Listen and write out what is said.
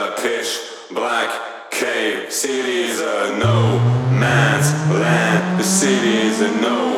a pitch black cave. City's a no man's land. The city's a no